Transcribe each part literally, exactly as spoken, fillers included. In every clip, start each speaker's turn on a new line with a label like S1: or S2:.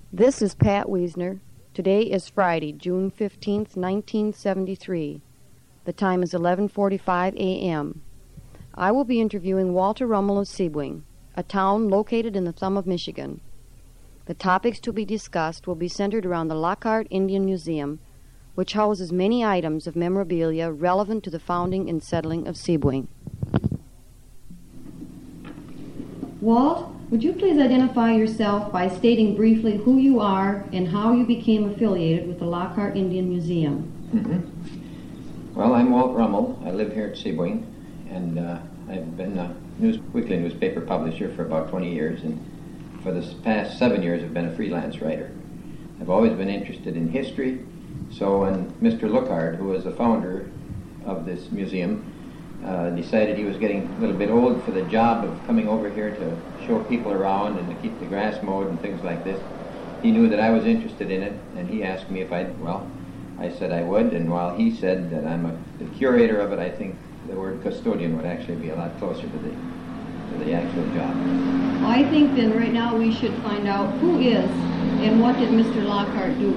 S1: This is Pat Wiesner. Today is Friday, June fifteenth, nineteen seventy-three. The time is eleven forty-five a m I will be interviewing Walter Rummel of Sebring, a town located in the thumb of Michigan. The topics to be discussed will be centered around the Lockhart Indian Museum, which houses many items of memorabilia relevant to the founding and settling of Sebring. Walt, would you please identify yourself by stating briefly who you are and how you became affiliated with the Lockhart Indian Museum?
S2: Mm-hmm. Well, I'm Walt Rummel. I live here at Sebring, and uh, I've been a news, weekly newspaper publisher for about twenty years, and for the past seven years I've been a freelance writer. I've always been interested in history, so when Mister Lockhart, who was the founder of this museum, Uh, decided he was getting a little bit old for the job of coming over here to show people around and to keep the grass mowed and things like this. He knew that I was interested in it, and he asked me if I'd, well, I said I would, and while he said that I'm a, the curator of it, I think the word custodian would actually be a lot closer to the, to the actual job.
S1: Well, I think then right now we should find out who is and what did Mister Lockhart do.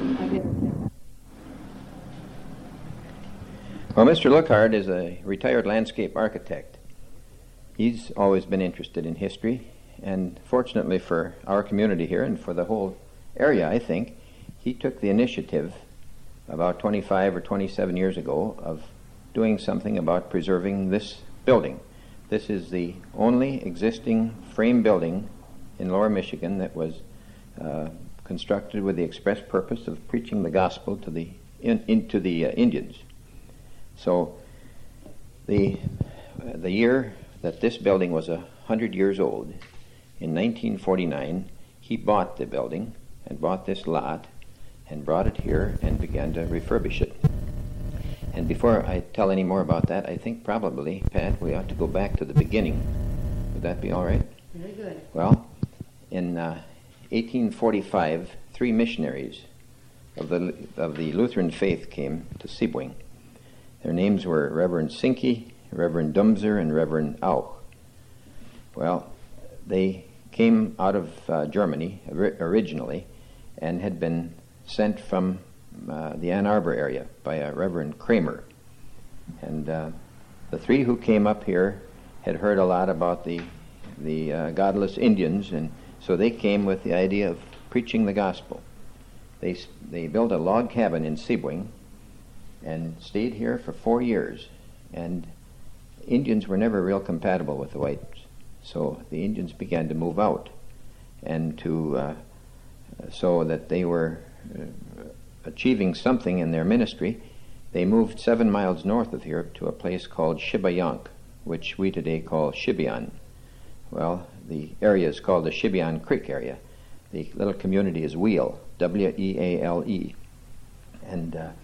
S2: Well, Mister Lockhart is a retired landscape architect. He's always been interested in history, and fortunately for our community here and for the whole area, I think, he took the initiative about twenty-five or twenty-seven years ago of doing something about preserving this building. This is the only existing frame building in Lower Michigan that was uh, constructed with the express purpose of preaching the gospel to the in, into the uh, Indians. So the uh, the year that this building was a hundred years old, in nineteen forty-nine, he bought the building and bought this lot and brought it here and began to refurbish it. And before I tell any more about that, I think probably, Pat, we ought to go back to the beginning. Would that be all right?
S1: Very good.
S2: Well, in uh, eighteen forty-five, three missionaries of the of the Lutheran faith came to Sebring. Their names were Reverend Sinke, Reverend Dumser, and Reverend Auch. Well, they came out of uh, Germany originally and had been sent from uh, the Ann Arbor area by a Reverend Kramer. And uh, the three who came up here had heard a lot about the, the uh, godless Indians, and so they came with the idea of preaching the gospel. They, they built a log cabin in Sebring and stayed here for four years. And Indians were never real compatible with the whites, so the Indians began to move out, and to uh, so that they were uh, achieving something in their ministry, they moved seven miles north of here to a place called Shibayonk, which we today call Shibian. Well, the area is called the Shibian Creek area. The little community is Wheal, W E A L E, and uh,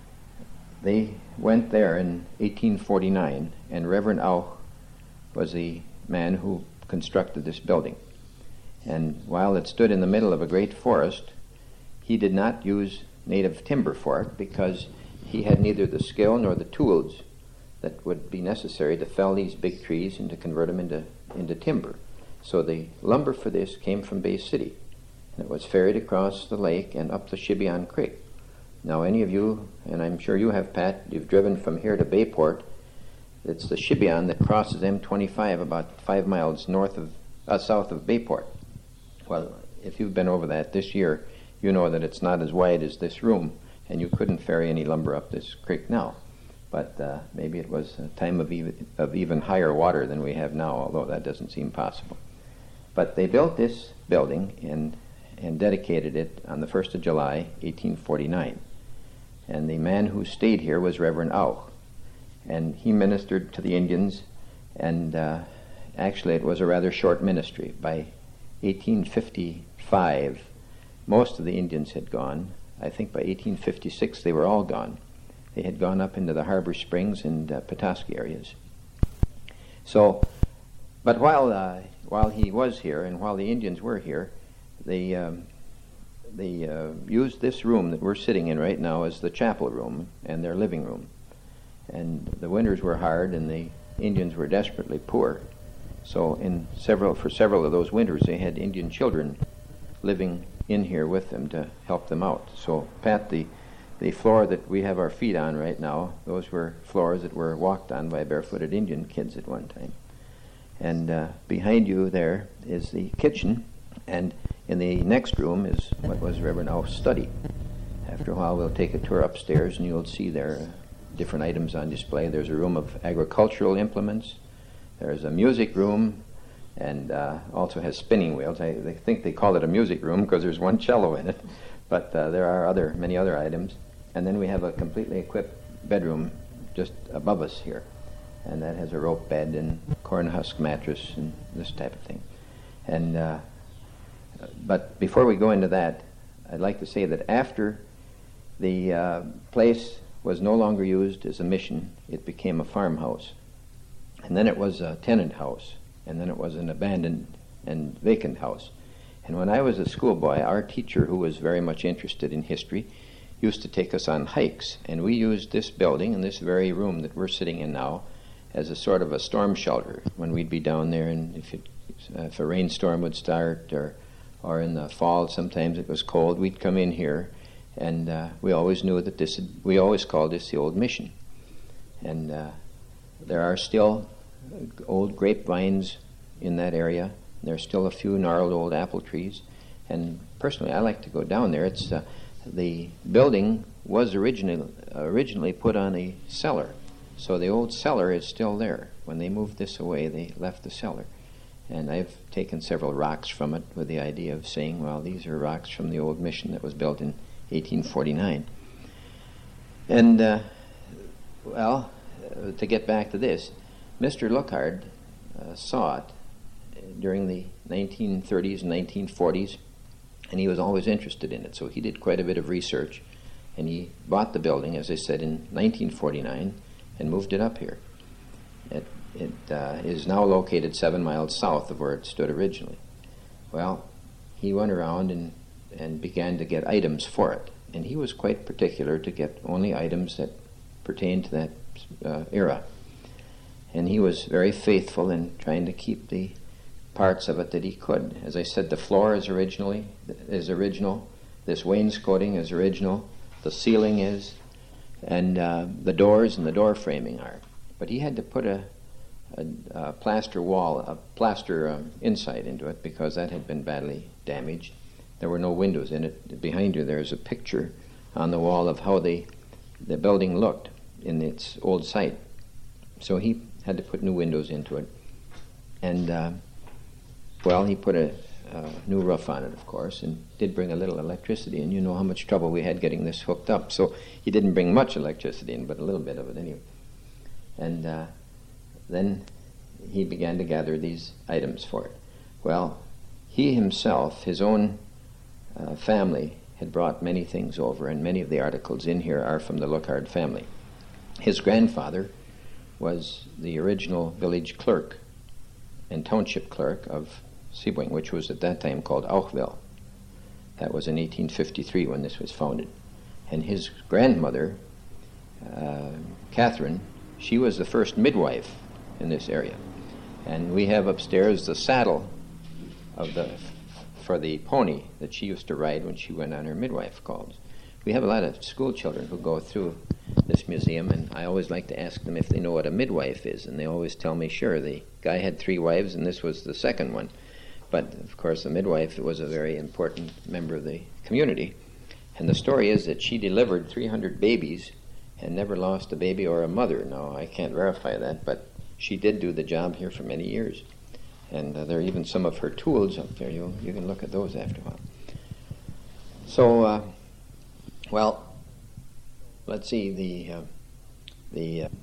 S2: they went there in eighteen forty-nine, and Reverend Auch was the man who constructed this building. And while it stood in the middle of a great forest, he did not use native timber for it because he had neither the skill nor the tools that would be necessary to fell these big trees and to convert them into, into timber. So the lumber for this came from Bay City, and it was ferried across the lake and up the Shibian Creek. Now, any of you, and I'm sure you have, Pat, you've driven from here to Bayport. It's the Shibian that crosses M twenty-five about five miles north of, uh, south of Bayport. Well, if you've been over that this year, you know that it's not as wide as this room, and you couldn't ferry any lumber up this creek now. But uh, maybe it was a time of even, of even higher water than we have now, although that doesn't seem possible. But they built this building and, and dedicated it on the first of July, eighteen forty-nine. And the man who stayed here was Reverend Auch. And he ministered to the Indians, and uh, actually it was a rather short ministry. By eighteen fifty-five, most of the Indians had gone. I think by eighteen fifty-six they were all gone. They had gone up into the Harbor Springs and uh, Petoskey areas. So, but while uh, while he was here and while the Indians were here, they um, they uh, used this room that we're sitting in right now as the chapel room and their living room. And the winters were hard and the Indians were desperately poor. So in several for several of those winters they had Indian children living in here with them to help them out. So, Pat, the, the floor that we have our feet on right now, those were floors that were walked on by barefooted Indian kids at one time. And uh, behind you there is the kitchen, and in the next room is what was Reverend Auf's study. After a while, we'll take a tour upstairs, and you'll see there uh, different items on display. There's a room of agricultural implements. There's a music room, and uh, also has spinning wheels. I, they think they call it a music room because there's one cello in it, but uh, there are other many other items. And then we have a completely equipped bedroom just above us here, and that has a rope bed and corn husk mattress and this type of thing. And uh, but before we go into that, I'd like to say that after the uh, place was no longer used as a mission, it became a farmhouse. And then it was a tenant house, and then it was an abandoned and vacant house. And when I was a schoolboy, our teacher, who was very much interested in history, used to take us on hikes, and we used this building and this very room that we're sitting in now as a sort of a storm shelter when we'd be down there, and if, it, if a rainstorm would start, or or in the fall sometimes it was cold, we'd come in here, and uh, we always knew that this, had, we always called this the old mission. And uh, there are still old grapevines in that area. There's still a few gnarled old apple trees, and personally I like to go down there. It's uh, the building was originally originally put on a cellar, so the old cellar is still there. When they moved this away, they left the cellar, and I've taken several rocks from it with the idea of saying, well, these are rocks from the old mission that was built in eighteen forty-nine. And uh, well, uh, to get back to this, Mister Lookhart uh, saw it during the nineteen thirties and nineteen forties, and he was always interested in it, so he did quite a bit of research, and he bought the building, as I said, in nineteen forty-nine and moved it up here. It, it uh, is now located seven miles south of where it stood originally. Well, he went around and, and began to get items for it, and he was quite particular to get only items that pertained to that uh, era. And he was very faithful in trying to keep the parts of it that he could. As I said, the floor is originally is original. This wainscoting is original. The ceiling is, and uh, the doors and the door framing are. But he had to put a, a, a plaster wall, a plaster um, inside into it because that had been badly damaged. There were no windows in it. Behind you, there's a picture on the wall of how the the building looked in its old site. So he had to put new windows into it, and. Uh, Well, he put a uh, new roof on it, of course, and did bring a little electricity in. You know how much trouble we had getting this hooked up. So he didn't bring much electricity in, but a little bit of it anyway. And uh, then he began to gather these items for it. Well, he himself, his own uh, family, had brought many things over, and many of the articles in here are from the Lookhart family. His grandfather was the original village clerk and township clerk of Siebwing, which was at that time called Auchville. That was in eighteen fifty-three when this was founded. And his grandmother, uh, Catherine, she was the first midwife in this area. And we have upstairs the saddle of the for the pony that she used to ride when she went on her midwife calls. We have a lot of school children who go through this museum, and I always like to ask them if they know what a midwife is, and they always tell me, sure, the guy had three wives, and this was the second one. But, of course, the midwife was a very important member of the community, and the story is that she delivered three hundred babies and never lost a baby or a mother. Now, I can't verify that, but she did do the job here for many years. And uh, there are even some of her tools up there. You, you can look at those after a while. So, uh, well, let's see, the, uh, the uh,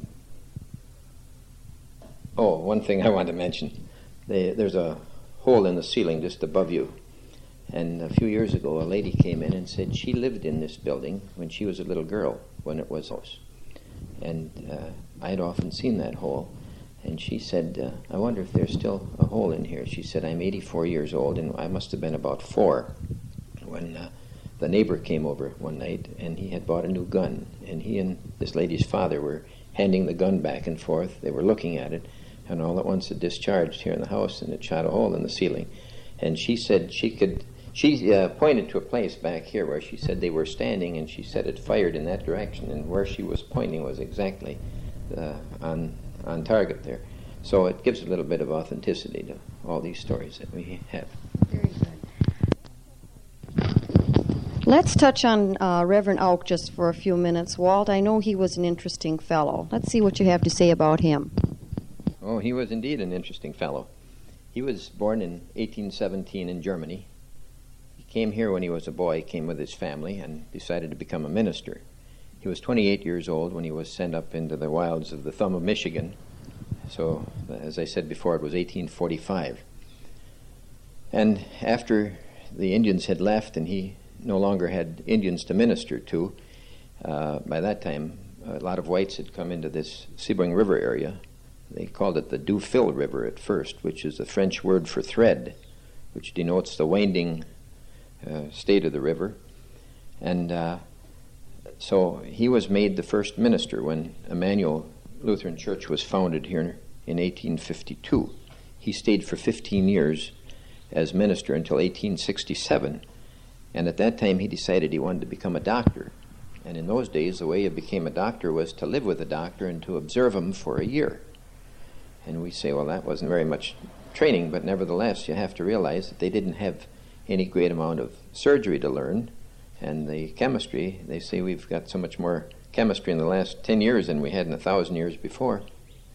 S2: oh, one thing I want to mention. They, there's a hole in the ceiling just above you. And a few years ago, a lady came in and said she lived in this building when she was a little girl, when it was house. And uh, I had often seen that hole. And she said, uh, I wonder if there's still a hole in here. She said, I'm eighty-four years old, and I must have been about four when uh, the neighbor came over one night, and he had bought a new gun. And he and this lady's father were handing the gun back and forth. They were looking at it, and all at once it discharged here in the house, and it shot a hole in the ceiling. And she said she could She uh, pointed to a place back here where she said they were standing, and she said it fired in that direction, and where she was pointing was exactly uh, on on target there. So it gives a little bit of authenticity to all these stories that we have.
S1: Very good. Let's touch on uh, Reverend Auk just for a few minutes. Walt, I know he was an interesting fellow. Let's see what you have to say about him.
S2: Oh, he was indeed an interesting fellow. He was born in eighteen seventeen in Germany. He came here when he was a boy, came with his family, and decided to become a minister. He was twenty-eight years old when he was sent up into the wilds of the thumb of Michigan. So, as I said before, it was eighteen forty-five. And after the Indians had left and he no longer had Indians to minister to, uh, by that time a lot of whites had come into this Sebring River area. They called it the Dufil River at first, which is the French word for thread, which denotes the winding uh, state of the river. And uh, so he was made the first minister when Emmanuel Lutheran Church was founded here in eighteen fifty-two. He stayed for fifteen years as minister until eighteen sixty-seven. And at that time he decided he wanted to become a doctor. And in those days, the way you became a doctor was to live with a doctor and to observe him for a year. And we say, well, that wasn't very much training, but nevertheless, you have to realize that they didn't have any great amount of surgery to learn. And the chemistry, they say we've got so much more chemistry in the last ten years than we had in a thousand years before.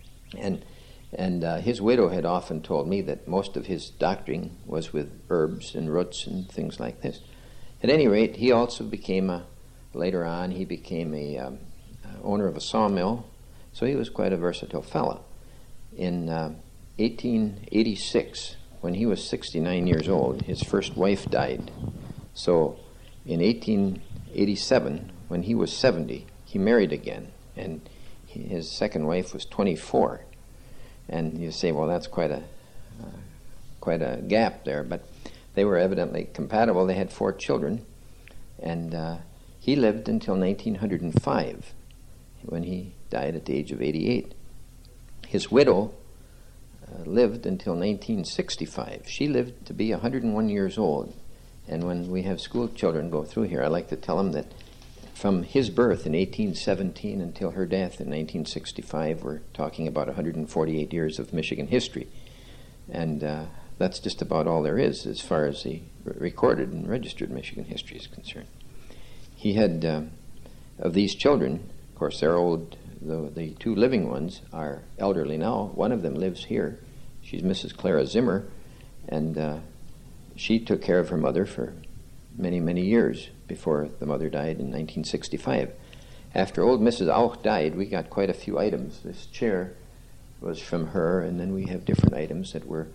S2: And and uh, his widow had often told me that most of his doctoring was with herbs and roots and things like this. At any rate, he also became a, later on, he became a um, owner of a sawmill, so he was quite a versatile fellow. In uh, eighteen eighty-six, when he was sixty-nine years old, his first wife died. So in eighteen eighty-seven, when he was seventy, he married again, and he, his second wife was twenty-four. And you say, well, that's quite a uh, quite a gap there, but they were evidently compatible. They had four children, and uh, he lived until nineteen oh five, when he died at the age of eighty-eight. His widow uh, lived until nineteen sixty-five. She lived to be one hundred one years old. And when we have school children go through here, I like to tell them that from his birth in eighteen seventeen until her death in nineteen sixty-five, we're talking about one hundred forty-eight years of Michigan history. And uh, that's just about all there is as far as the recorded and registered Michigan history is concerned. He had, uh, of these children, of course, they're old. The, the two living ones are elderly now. One of them lives here. She's Missus Clara Zimmer, and uh, she took care of her mother for many, many years before the mother died in nineteen sixty-five. After old Missus Auch died, we got quite a few items. This chair was from her, and then we have different items that were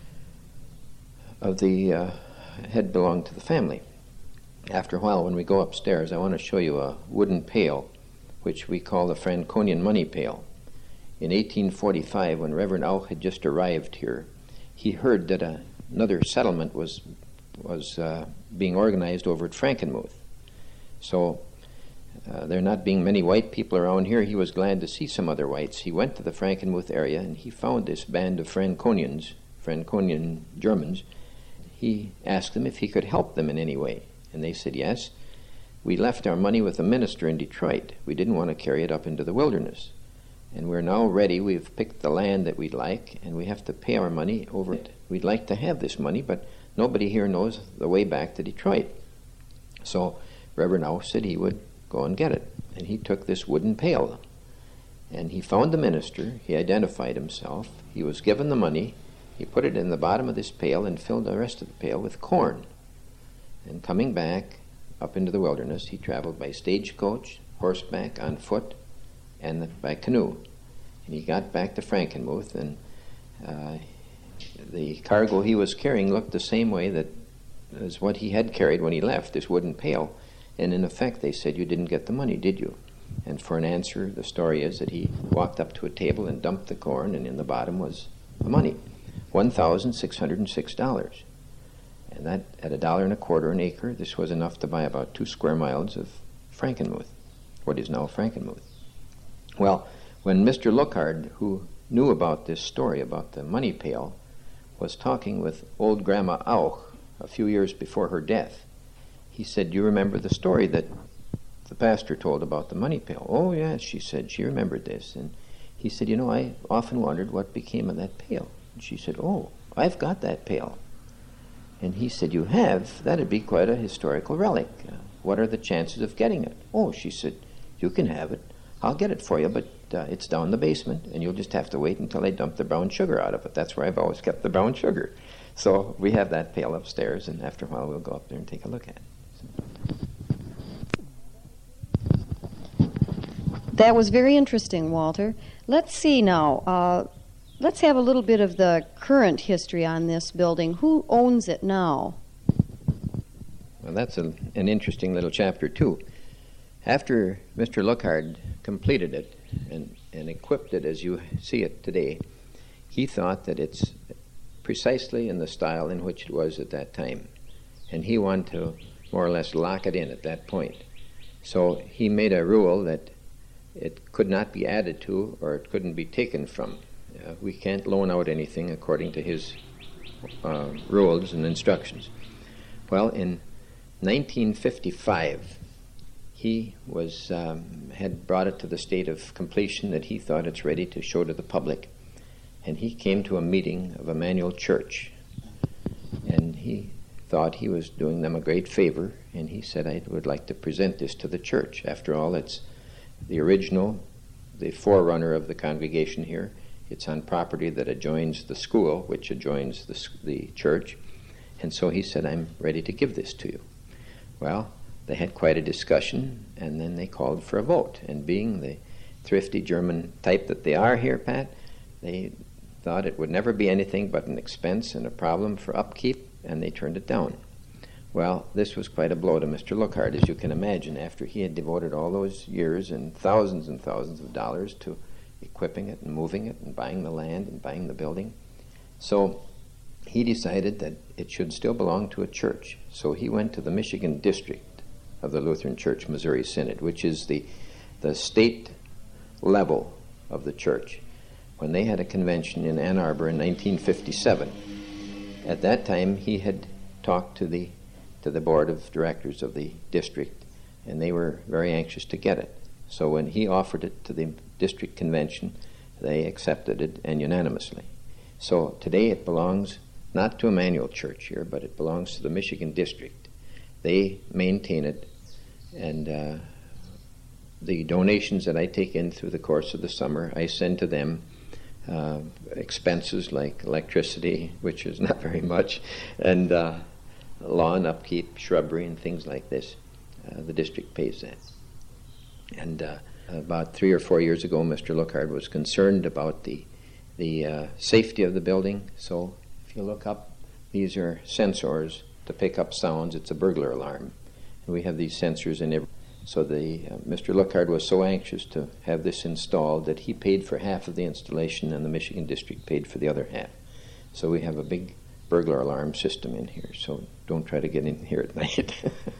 S2: of the, uh, had belonged to the family. After a while, when we go upstairs, I want to show you a wooden pail, which we call the Franconian money pail. In eighteen forty-five, when Reverend Auch had just arrived here, he heard that a, another settlement was was uh, being organized over at Frankenmuth. So uh, there not being many white people around here, he was glad to see some other whites. He went to the Frankenmuth area and he found this band of Franconians, Franconian Germans. He asked them if he could help them in any way, and they said yes. We left our money with the minister in Detroit. We didn't want to carry it up into the wilderness. And we're now ready. We've picked the land that we'd like, and we have to pay our money over it. We'd like to have this money, but nobody here knows the way back to Detroit. So Reverend Auch said he would go and get it. And he took this wooden pail. And he found the minister. He identified himself. He was given the money. He put it in the bottom of this pail and filled the rest of the pail with corn. And coming back up into the wilderness, he traveled by stagecoach, horseback, on foot, and by canoe. And he got back to Frankenmuth, and uh, the cargo he was carrying looked the same way that as what he had carried when he left, this wooden pail. And in effect, they said, "You didn't get the money, did you?" And for an answer, the story is that he walked up to a table and dumped the corn, and in the bottom was the money, one thousand six hundred six dollars. And that, at a dollar and a quarter an acre, this was enough to buy about two square miles of Frankenmuth, what is now Frankenmuth. Well, when Mister Lookhard, who knew about this story, about the money pail, was talking with old Grandma Auch a few years before her death. He said, "Do you remember the story that the pastor told about the money pail?" "Oh, yes," she said. She remembered this. And he said, "You know, I often wondered what became of that pail." And she said, "Oh, I've got that pail." And he said, "You have? That'd be quite a historical relic. Uh, what are the chances of getting it?" "Oh," she said, "you can have it. I'll get it for you, but uh, it's down in the basement, and you'll just have to wait until they dump the brown sugar out of it. That's where I've always kept the brown sugar." So we have that pail upstairs, and after a while we'll go up there and take a look at it.
S1: That was very interesting, Walter. Let's see now. Uh, let's have a little bit of the current history on this building. Who owns it now?
S2: Well, that's a, an interesting little chapter, too. After Mister Lookhart completed it and, and equipped it as you see it today, he thought that it's precisely in the style in which it was at that time. And he wanted to more or less lock it in at that point. So he made a rule that it could not be added to or it couldn't be taken from. Uh, we can't loan out anything according to his uh, rules and instructions. Well, in nineteen fifty-five, he was um, had brought it to the state of completion that he thought it's ready to show to the public. And he came to a meeting of Emmanuel Church. And he thought he was doing them a great favor, and he said, "I would like to present this to the church. After all, it's the original, the forerunner of the congregation here. It's on property that adjoins the school, which adjoins the, the church." And so he said, "I'm ready to give this to you." Well, they had quite a discussion, and then they called for a vote. And being the thrifty German type that they are here, Pat, they thought it would never be anything but an expense and a problem for upkeep, and they turned it down. Well, this was quite a blow to Mister Lookhart, as you can imagine, after he had devoted all those years and thousands and thousands of dollars to equipping it and moving it and buying the land and buying the building. So he decided that it should still belong to a church. So he went to the Michigan District of the Lutheran Church Missouri Synod, which is the, the state level of the church. When they had a convention in Ann Arbor in nineteen fifty-seven, at that time he had talked to the to the board of directors of the district, and they were very anxious to get it. So when he offered it to the district convention, they accepted it, and unanimously. So today it belongs not to Emmanuel Church here, but it belongs to the Michigan District. They maintain it, and uh, the donations that I take in through the course of the summer, I send to them uh, expenses like electricity, which is not very much, and uh, lawn upkeep, shrubbery, and things like this. Uh, the district pays that. And uh, about three or four years ago, Mister Lookhart was concerned about the the uh, safety of the building. So if you look up, these are sensors to pick up sounds. It's a burglar alarm. And we have these sensors in every... So the uh, Mister Lookhart was so anxious to have this installed that he paid for half of the installation and the Michigan District paid for the other half. So we have a big burglar alarm system in here. So don't try to get in here at night.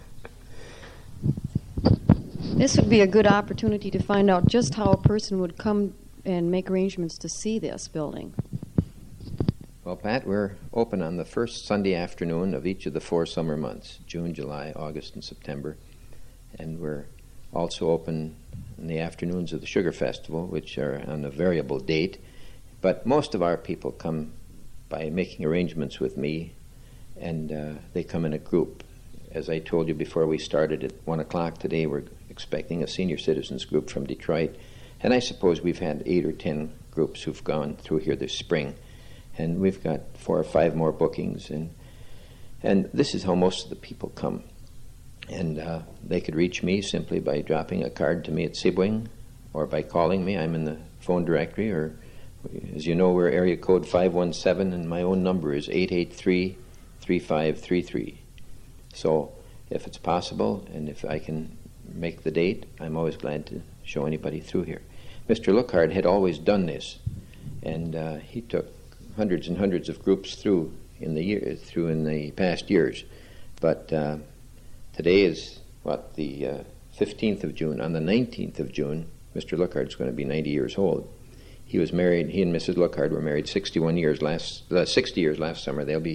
S1: This would be a good opportunity to find out just how a person would come and make arrangements to see this building.
S2: Well, Pat, we're open on the first Sunday afternoon of each of the four summer months, June, July, August, and September. And we're also open in the afternoons of the Sugar Festival, which are on a variable date. But most of our people come by making arrangements with me, and uh, they come in a group. As I told you before we started at one o'clock today, we're expecting a senior citizens group from Detroit. And I suppose we've had eight or ten groups who've gone through here this spring. And we've got four or five more bookings. And and this is how most of the people come. And uh, they could reach me simply by dropping a card to me at Sibwing or by calling me. I'm in the phone directory. Or, as you know, we're area code five one seven, and my own number is eight eight three, three five three three. So if it's possible, and if I can make the date, I'm always glad to show anybody through here. Mister Lookhart had always done this, and uh, he took hundreds and hundreds of groups through in the year, through in the past years. But uh, today is, what, the uh, fifteenth of June. On the nineteenth of June, Mister Lookhart's going to be ninety years old. He was married, he and Missus Lookhart were married sixty-one years last, uh, sixty years last summer. They'll be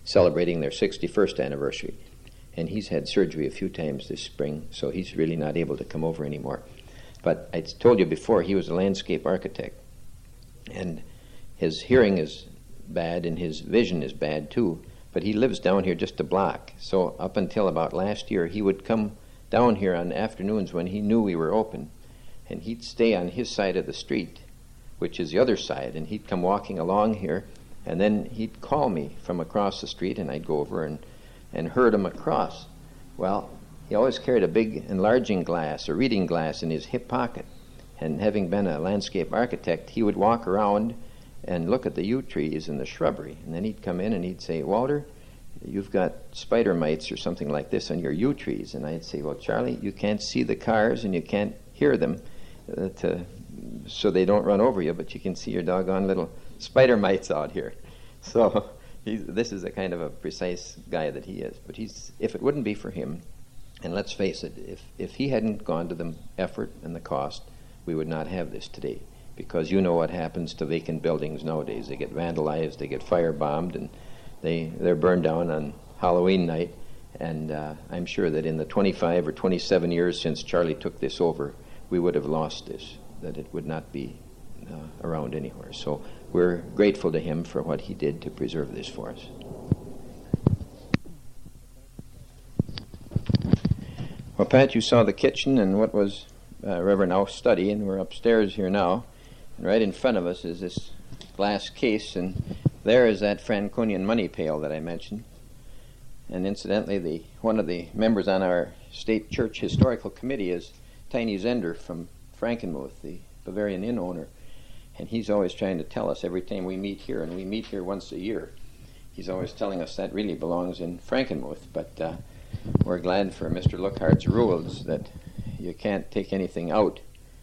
S2: celebrating their sixty-first anniversary. And he's had surgery a few times this spring, so he's really not able to come over anymore. But I told you before, he was a landscape architect. And his hearing is bad and his vision is bad too. But he lives down here just a block. So up until about last year, he would come down here on afternoons when he knew we were open. And he'd stay on his side of the street, which is the other side. And he'd come walking along here. And then he'd call me from across the street, and I'd go over and and herd him across. Well, he always carried a big enlarging glass, a reading glass, in his hip pocket. And having been a landscape architect, he would walk around and look at the yew trees and the shrubbery. And then he'd come in and he'd say, "Walter, you've got spider mites or something like this on your yew trees." And I'd say, "Well, Charlie, you can't see the cars and you can't hear them uh, to, so they don't run over you, but you can see your doggone little spider mites out here." So He's, this is the kind of a precise guy that he is. But he's, if it wouldn't be for him, and let's face it, if, if he hadn't gone to the effort and the cost, we would not have this today. Because you know what happens to vacant buildings nowadays. They get vandalized, they get firebombed, and they, they're burned down on Halloween night. And uh, I'm sure that in the twenty-five or twenty-seven years since Charlie took this over, we would have lost this, that it would not be uh, around anywhere. So we're grateful to him for what he did to preserve this for us. Well, Pat, you saw the kitchen and what was uh, Reverend Au's study, and we're upstairs here now. And right in front of us is this glass case, and there is that Franconian money pail that I mentioned. And incidentally, the one of the members on our State Church Historical Committee is Tiny Zender from Frankenmuth, the Bavarian Inn owner. And he's always trying to tell us every time we meet here, and we meet here once a year, he's always telling us that really belongs in Frankenmuth. But uh, we're glad for Mister Lookhart's rules that you can't take anything out.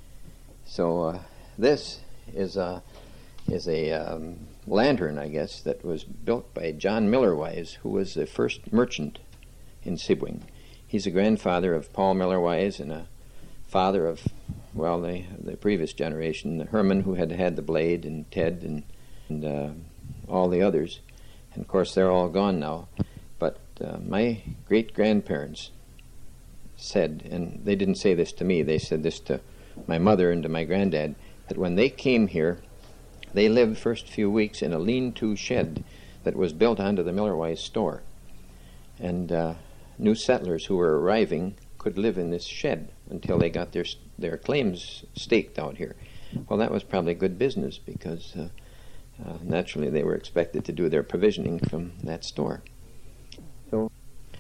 S2: So uh, this is a, is a um, lantern, I guess, that was built by John Millerwise, who was the first merchant in Sibwing. He's a grandfather of Paul Millerwise and a father of, well, the, the previous generation, the Herman, who had had the blade, and Ted, and, and uh, all the others. And, of course, they're all gone now. But uh, my great-grandparents said, and they didn't say this to me, they said this to my mother and to my granddad, that when they came here, they lived the first few weeks in a lean-to shed that was built onto the Millerwise store. And uh, new settlers who were arriving could live in this shed until they got their their claims staked out here. Well, that was probably good business because uh, uh, naturally they were expected to do their provisioning from that store. So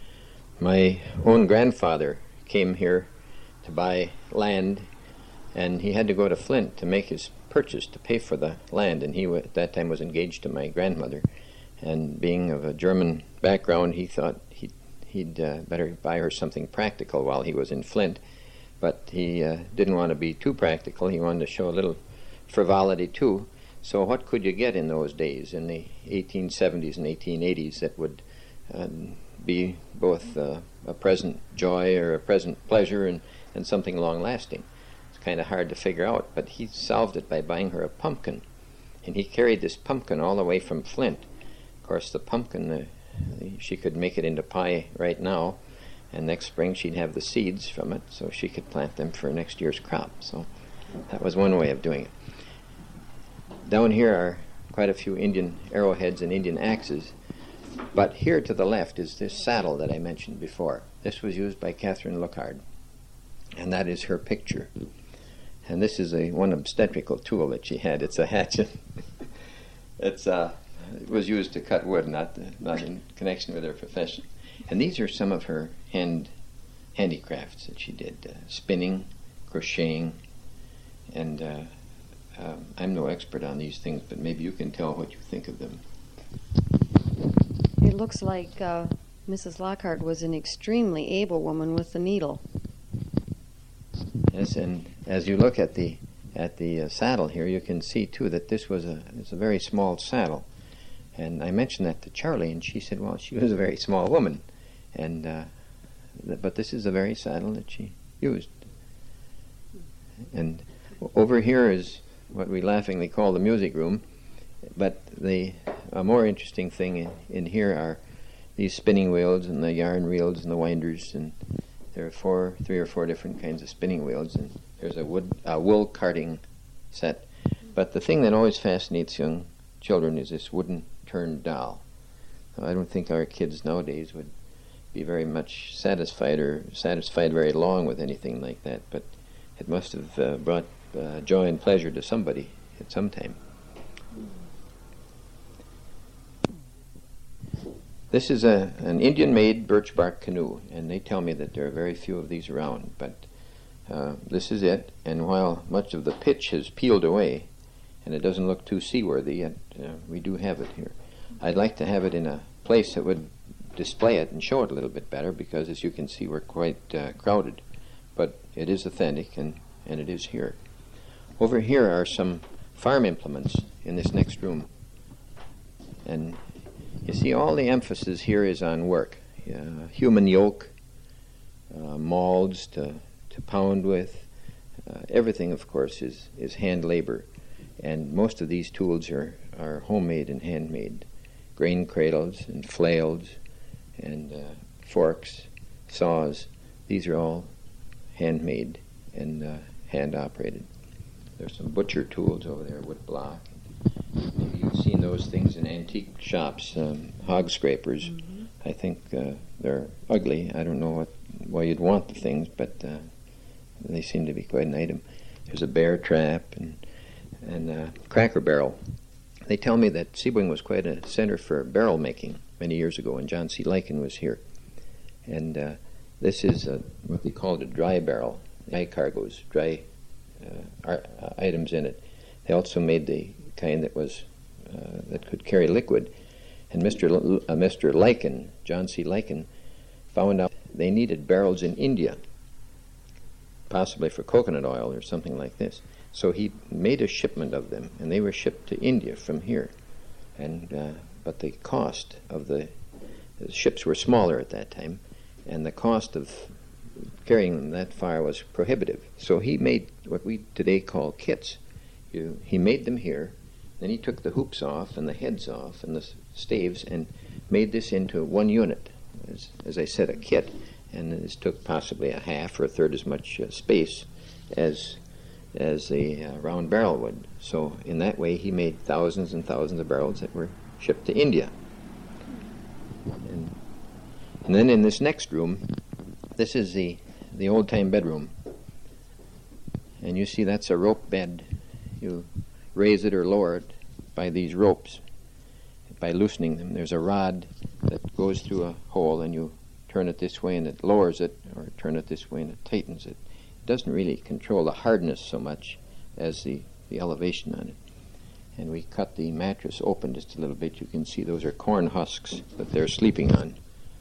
S2: my own grandfather came here to buy land, and he had to go to Flint to make his purchase to pay for the land, and he w- at that time was engaged to my grandmother, and being of a German background, he thought he'd, he'd uh, better buy her something practical while he was in Flint. But he uh, didn't want to be too practical. He wanted to show a little frivolity too. So what could you get in those days, in the eighteen seventies and eighteen eighties, that would uh, be both uh, a present joy or a present pleasure and, and something long-lasting? It's kind of hard to figure out, but he solved it by buying her a pumpkin. And he carried this pumpkin all the way from Flint. Of course, the pumpkin, uh, she could make it into pie right now. And next spring she'd have the seeds from it so she could plant them for next year's crop. So that was one way of doing it. Down here are quite a few Indian arrowheads and Indian axes. But here to the left is this saddle that I mentioned before. This was used by Catherine Lookhart. And that is her picture. And this is a one obstetrical tool that she had. It's a hatchet. it's uh, It was used to cut wood, not, not in connection with her profession. And these are some of her hand handicrafts that she did, uh, spinning, crocheting, and uh, uh, I'm no expert on these things, but maybe you can tell what you think of them.
S1: It looks like uh, Missus Lockhart was an extremely able woman with the needle.
S2: Yes, and as you look at the at the uh, saddle here, you can see too that this was a it's a very small saddle. And I mentioned that to Charlie, and she said, well, she was a very small woman. And uh, th- but this is the very saddle that she used. And w- over here is what we laughingly call the music room. But the a more interesting thing in, in here are these spinning wheels and the yarn reels and the winders, and there are four, three or four different kinds of spinning wheels, and there's a wood, a wool carding set. But the thing that always fascinates young children is this wooden turned doll. Now, I don't think our kids nowadays would be very much satisfied or satisfied very long with anything like that, but it must have uh, brought uh, joy and pleasure to somebody at some time. This is a, an Indian-made birch bark canoe, and they tell me that there are very few of these around, but uh, this is it. And while much of the pitch has peeled away, and it doesn't look too seaworthy yet, uh, we do have it here. I'd like to have it in a place that would display it and show it a little bit better, because as you can see, we're quite uh, crowded. But it is authentic, and, and it is here. Over here are some farm implements in this next room. And you see, all the emphasis here is on work. Uh, human yoke, uh, molds to, to pound with. Uh, everything, of course, is, is hand labor. And most of these tools are, are homemade and handmade. Grain cradles and flails and uh, forks, saws. These are all handmade and uh, hand-operated. There's some butcher tools over there, wood block. Maybe you've seen those things in antique shops, um, hog scrapers. Mm-hmm. I think uh, they're ugly. I don't know what why you'd want the things, but uh, they seem to be quite an item. There's a bear trap and and a cracker barrel. They tell me that Sebring was quite a center for barrel making many years ago, and John C. Lyken was here. And uh, this is a, what they called a dry barrel, dry cargoes, dry uh, ar- uh, items in it. They also made the kind that was uh, that could carry liquid. And Mister L- uh, Mister Lyken, John C. Lyken, found out they needed barrels in India, possibly for coconut oil or something like this. So he made a shipment of them, and they were shipped to India from here. And uh, but the cost of the, the ships were smaller at that time, and the cost of carrying them that far was prohibitive. So he made what we today call kits. You, he made them here, then he took the hoops off and the heads off and the staves and made this into one unit, as, as I said, a kit, and this took possibly a half or a third as much uh, space as as a uh, round barrel would. So in that way he made thousands and thousands of barrels that were shipped to India. And, and then in this next room, this is the, the old-time bedroom. And you see that's a rope bed. You raise it or lower it by these ropes, by loosening them. There's a rod that goes through a hole, and you turn it this way and it lowers it, or turn it this way and it tightens it. It doesn't really control the hardness so much as the, the elevation on it. And we cut the mattress open just a little bit. You can see those are corn husks that they're sleeping on.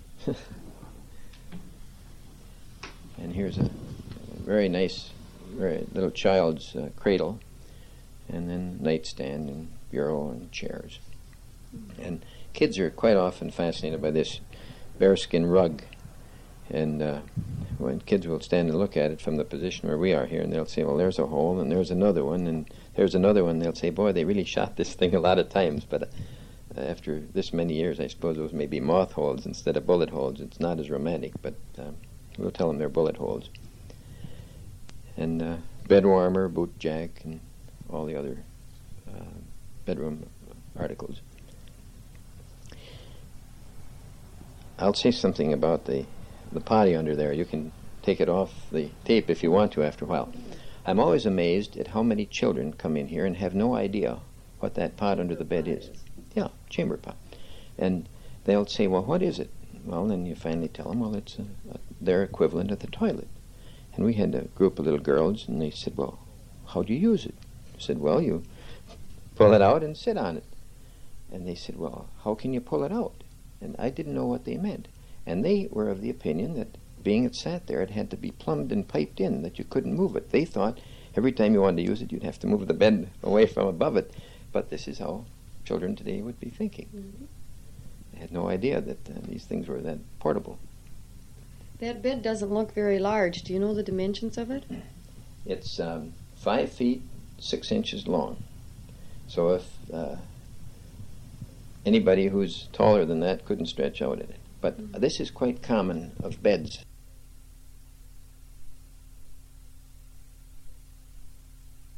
S2: And here's a, a very nice, very little child's uh, cradle, and then nightstand and bureau and chairs. And kids are quite often fascinated by this bearskin rug. And uh, when kids will stand and look at it from the position where we are here, and they'll say, well, there's a hole, and there's another one, and there's another one. They'll say, boy, they really shot this thing a lot of times. But uh, after this many years, I suppose those may be moth holes instead of bullet holes. It's not as romantic, but um, we'll tell them they're bullet holes. And uh, bed warmer, boot jack, and all the other uh, bedroom articles. I'll say something about the the potty under there. You can take it off the tape if you want to after a while. I'm always amazed at how many children come in here and have no idea what that pot under the bed is. Yeah, chamber pot. And they'll say, well, what is it? Well, then you finally tell them, well, it's a, a, their equivalent of the toilet. And we had a group of little girls, and they said, well, how do you use it? I said, well, you pull it out and sit on it. And they said, well, how can you pull it out? And I didn't know what they meant. And they were of the opinion that being it sat there, it had to be plumbed and piped in, that you couldn't move it. They thought every time you wanted to use it, you'd have to move the bed away from above it. But this is how children today would be thinking. Mm-hmm. They had no idea that uh, these things were that portable.
S1: That bed doesn't look very large. Do you know the dimensions of it?
S2: It's um, five feet, six inches long. So if uh, anybody who's taller than that couldn't stretch out in it. But this is quite common of beds